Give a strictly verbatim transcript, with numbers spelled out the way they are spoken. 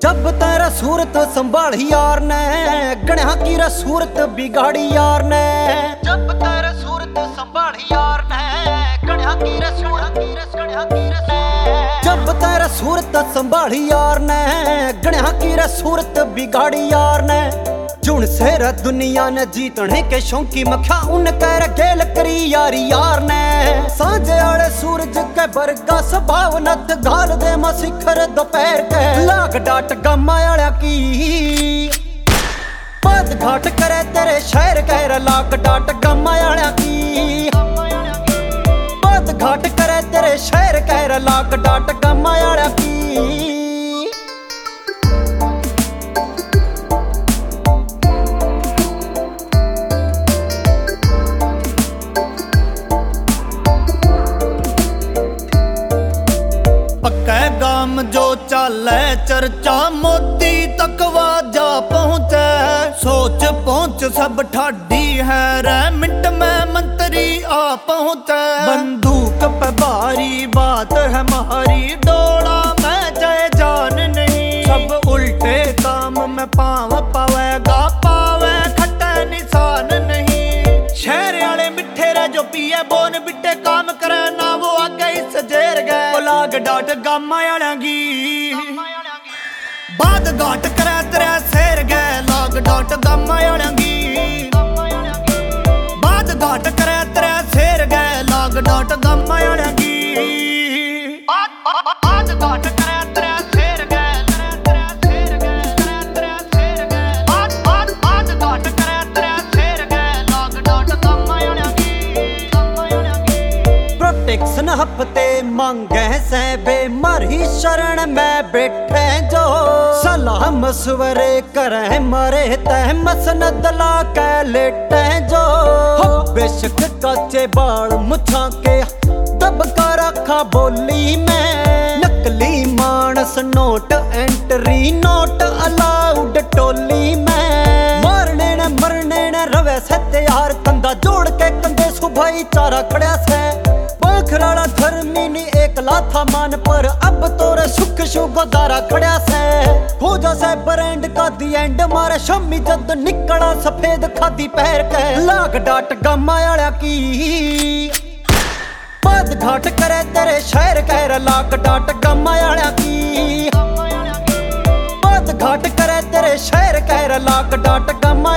जब तेरा सूरत संभाली यार ने गणा की रे सूरत बिगाड़ी यार ने। जब तेरा सूरत संभाली यार ने गणा की रे सूरत गणा की रे। जब तेरा सूरत संभाली यार ने गणा की रे सूरत बिगाड़ी यार ने। जुन से रे दुनिया ने जीतने के शौकी मख्या उन कर गेल करी यारी यार ने। सांझे आले सूरज के बरगा स्वभाव नत गाल दे मा शिखर दोपहर के लाग डाट गम्मा आला की। पद घाट करे तेरे शहर कह लाग डाट गम्मा आला की। पद घाट करे तेरे शहर कह लाग डाट गम्मा आला की। गाम जो चाले चर्चा मोदी तक वाजा पहुंचे। सोच पहुंच सब ठाडी है रे मिनट में मंत्री आ पहुंचे। बंदूक पे भारी बात है मारी डोड़ा में जय जान नहीं। सब उल्टे काम में पाव पावेगा पावे खट्टे निशान नहीं। शहर आले मिठे रे जो पिए बोन बिटे काम करे ना वो आगे इस जेर गए। लाग डाट गामा आलेंगी बाद घाट करे तेरे शेर गए। लाग डाट गामा आलेंगी बाद घाट करे तेरे शेर गए। लाग डाट गामा आलेंगी बाद घाट करे तेरे शेर गए। बाद बाद घाट करे तेरे शेर गए। लाग डाट गामा आलेंगी। प्रोटेक्शन हफ्ते मांगे से बेमारी शरण में बैठे जो। सलाह मशवरे करे मरे तह मसनद ला के लेटे जो। बेशक काचे बाल मुछा के दबका रखा बोली में। नकली मानस नोट एंट्री नोट अलाउड टोली में। मारने ने मरने ने रवे से तैयार कंधा जोड़ के कंधे सुभाई चारा खड़ा से। खराड़ा धर्मी नी एकला था मान पर अब तोरे सुख शुगदारा खड़ा से। हो जा से ब्रांड का दी एंड मारे शम्मी जद निकला सफेद खादी पहर के। लाग डाट गम्मा आला की। पद घाट करे तेरे शहर कह लाग डाट गम्मा आला की। पद घाट करे तेरे शहर कह लाग डाट गम्मा